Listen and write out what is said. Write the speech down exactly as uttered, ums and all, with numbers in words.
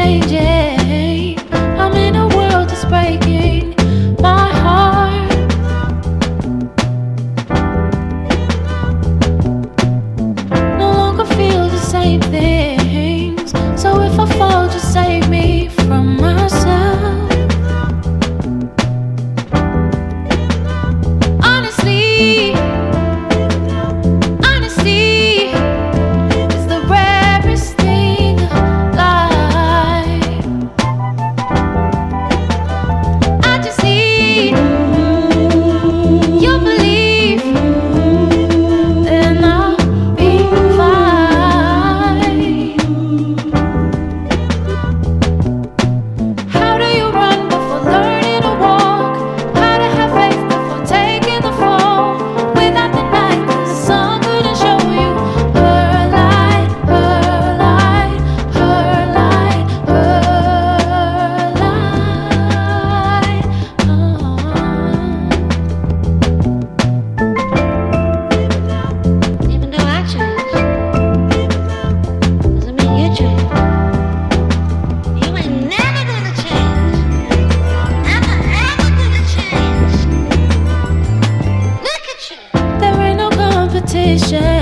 changing. I'm in a world that's breaking my heart. No longer feel the same things. So if I fall, just save me from myself. Honestly, honesty is the rarest thing alive. I just need your belief, then I'll be fine. How do you run before learning to walk? How to have faith before taking the fall? Without the night, the sun couldn't show you her light, her light, her light, her light. Oh. Even though I change, doesn't mean you change. You ain't never gonna change. Never, ever gonna change. Look at you. There ain't no competition.